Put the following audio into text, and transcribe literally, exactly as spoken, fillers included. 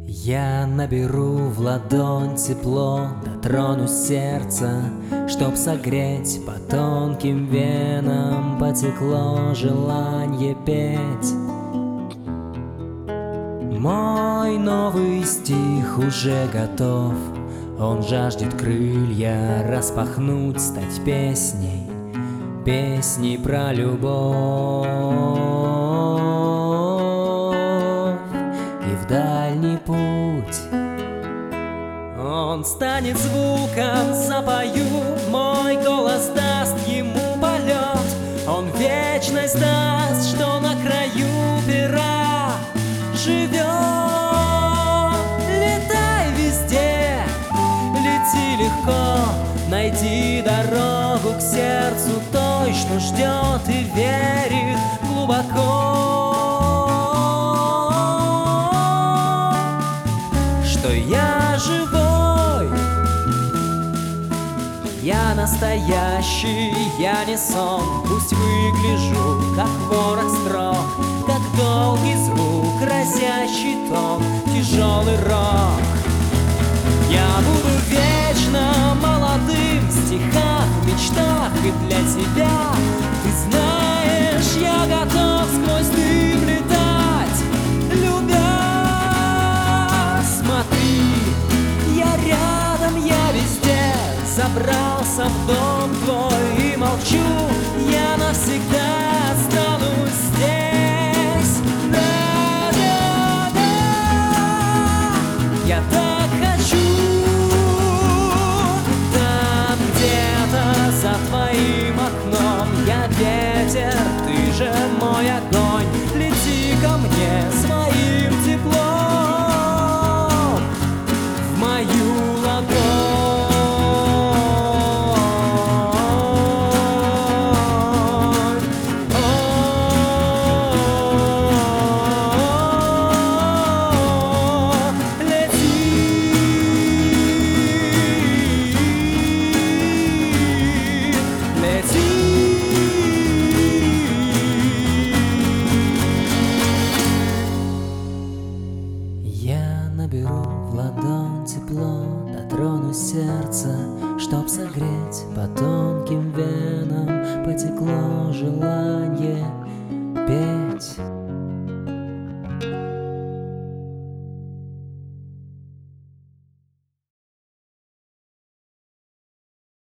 Я наберу в ладонь тепло, дотронусь сердца, чтоб согреть, по тонким венам потекло желание петь. Мой новый стих уже готов, он жаждет крылья распахнуть, стать песней, песней про любовь. И в дальний путь он станет звуком, запою, мой голос даст ему полет. Он вечность даст, что на краю пера живет. Летай везде, лети легко, найди дорогу к сердцу той, что ждет и верит глубоко, что я живой, я настоящий, я не сон. Пусть выгляжу, как ворох строк, как долгий звук, разящий тон, тяжелый рок. Я буду вечно молодым в стихах, в мечтах и для тебя. Ты знаешь, я готов сквозь дым летать, любя. Смотри, я рядом, я везде, забрался в дом твой и молчу. Я навсегда останусь здесь. Да-да-да, я так хочу. Там где-то за твоим окном я ветер, ты же мой огонь. Лети ко мне своим теплом в мою ладонь. Я наберу в ладонь тепло, дотронусь сердца, чтоб согреть, по тонким венам потекло желание петь.